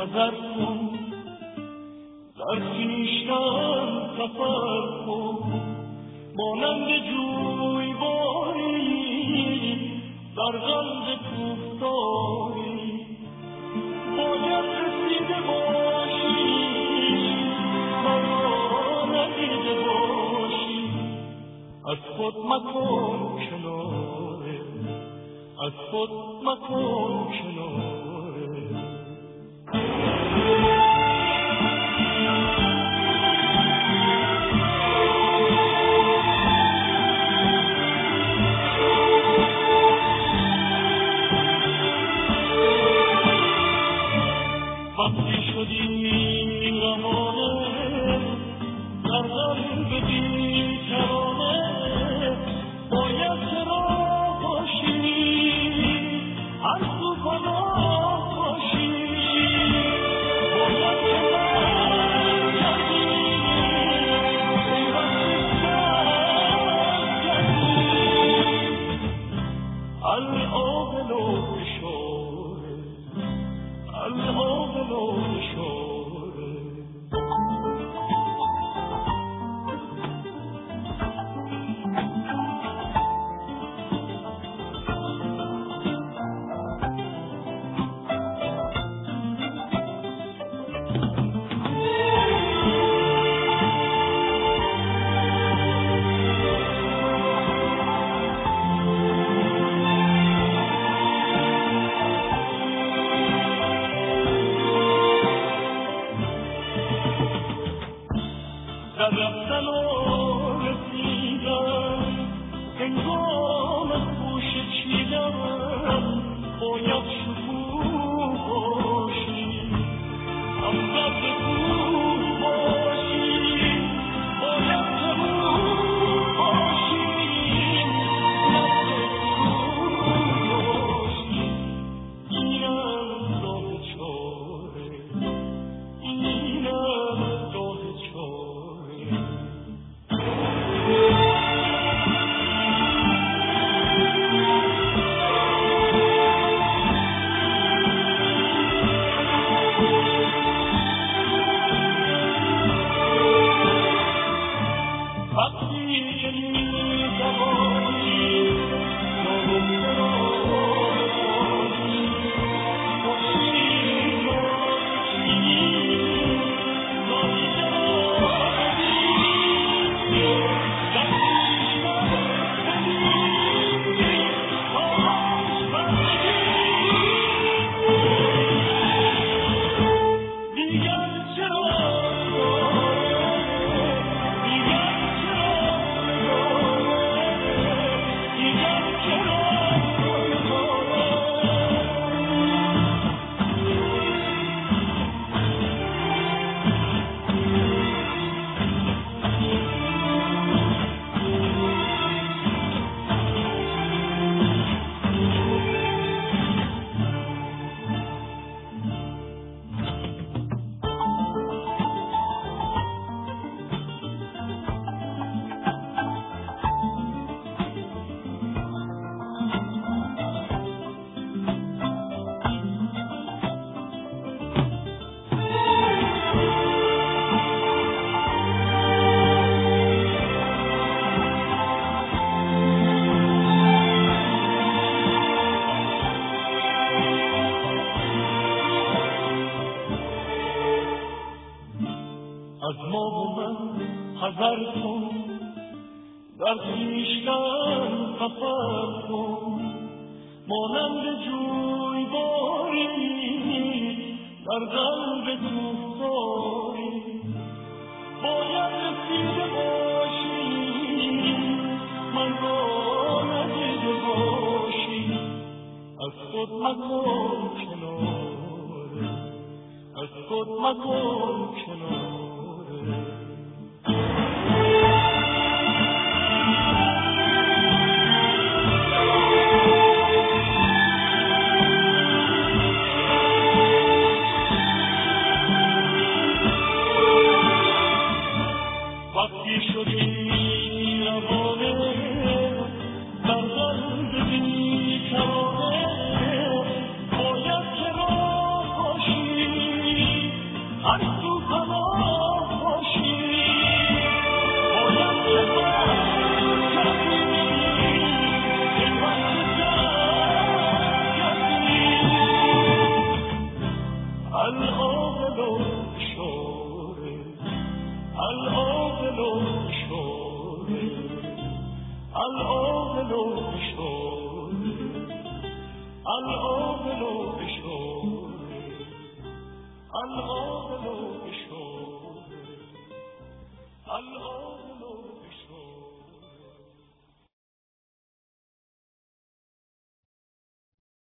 حذر کن، در خویشتن سفر کن، مانند جویباری در قلب کوهساری. باید رسیده باشی، مرا ندیده باشی، از خود مکن کناره، از خود مکن کناره. وقتی شدی روانه در قلب بی‌کرانه، باید که راه باشی، هر سو پناه باشی. باید که برگردی، الآب لوح شوره، الآب لوح شوره. در رفتن و رسیدن هنگام خوش چیدن، باید شکوه باشی، همدرد کوه باشی. باید که روح باشی، مرد کوه باشی. اینم راه چاره، اینم راه چاره. وقتی که می‌توانی ناگفته را بخوانی، خورشید را بچینی، نالیده را ببینی، در خویشتن ببینی، خاموش باشی. دیگر چرا از ما و من حذر کن، در خویشتن سفر کن، مانند جویباری در قلب کوهساری. باید رسیده باشی، من را ندیده باشی، از خود مکن کناره، از خود مکن کناره. وقتی شدی روانه در قلب بی‌کرانه، باید که راه باشی، شوره العاقل شوره العاقل